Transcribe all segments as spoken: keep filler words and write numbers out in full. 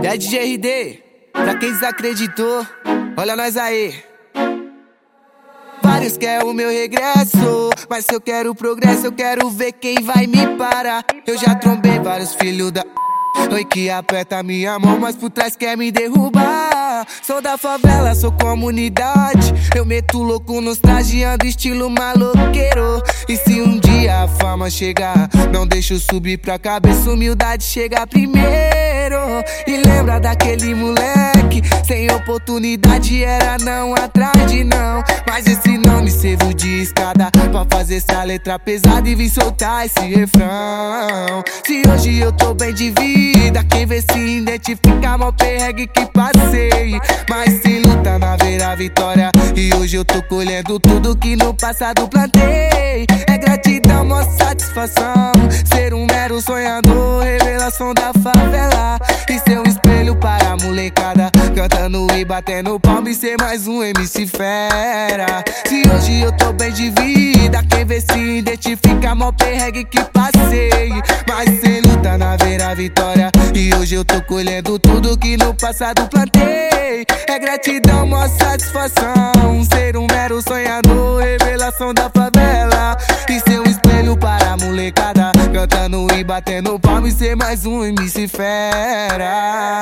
É D J R D, pra quem desacreditou, olha nós aí. Vários querem o meu regresso, mas se eu quero progresso, eu quero ver quem vai me parar. Eu já trombei vários filhos da oi que aperta minha mão, mas por trás quer me derrubar. Sou da favela, sou comunidade. Eu meto louco nos trajeando estilo maloqueiro. E se um dia a fama chegar, não deixo subir pra cabeça, humildade chega primeiro. E lembra daquele moleque, sem oportunidade era não atrás de não. Mas esse nome serve de escada pra fazer essa letra pesada e vir soltar esse refrão. Se hoje eu tô bem de vida, quem vê se identifica, mal perregue que passei. Mas sem luta na ver a vitória, e hoje eu tô colhendo tudo que no passado plantei. É gratidão, uma satisfação, ser um mero sonhador, revelação da favela. E ser um espelho para a molecada, cantando e batendo palma e ser mais um M C fera. Se hoje eu tô bem de vida, quem vê se identifica, mal perregue que passei. Mas sem luta na ver a vitória, e hoje eu tô colhendo tudo que no passado plantei. É gratidão, uma satisfação, ser um mero sonhador, revelação da favela. E ser um espelho para a molecada, cantando e batendo palma e ser mais um M C fera.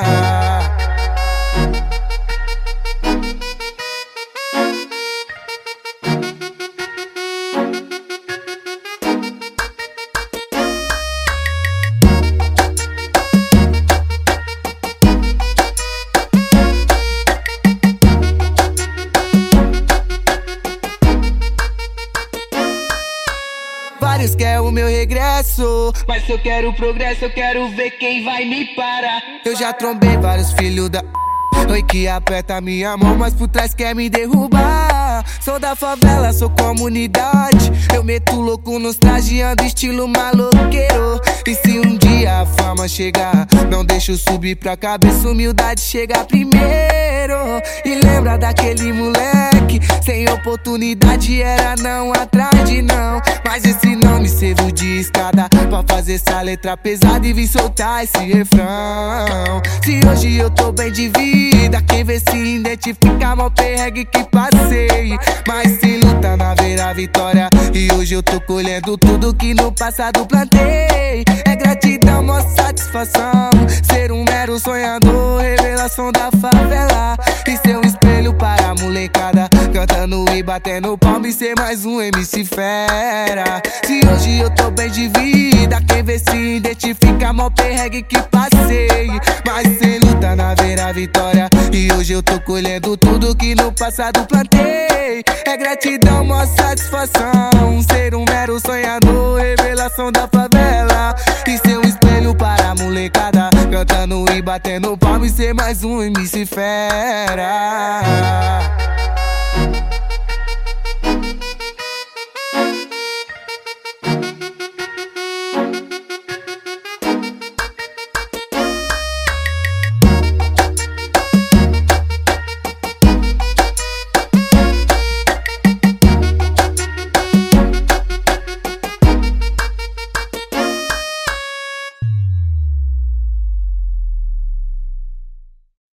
Vários querem o meu regresso, mas se eu quero progresso, eu quero ver quem vai me parar. Eu já trombei vários filhos da oi que aperta minha mão, mas por trás quer me derrubar. Sou da favela, sou comunidade. Eu meto louco nos trajeando estilo maloqueiro. E se um dia a fama chegar, não deixo subir pra cabeça, humildade chega primeiro. E lembra daquele moleque, sem oportunidade era não atrás de não. Mas esse nome serve de escada pra fazer essa letra pesada e vir soltar esse refrão. Se hoje eu tô bem de vida, quem vê se identifica, mal perregue que passei. Mas sem luta na ver a vitória, e hoje eu tô colhendo tudo que no passado plantei. É gratidão, uma satisfação, ser um mero sonhador, revelação da favela. E ser um espelho para a molecada, cantando e batendo palma e ser mais um M C fera. Se hoje eu tô bem de vida, quem vê se identifica, mal perregue que passei. Mas sem luta na ver a vitória, e hoje eu tô colhendo tudo que no passado plantei. É gratidão, uma satisfação, ser um mero sonhador, revelação da favela. E ser um espelho para a molecada, cantando e batendo palma e ser mais um M C fera.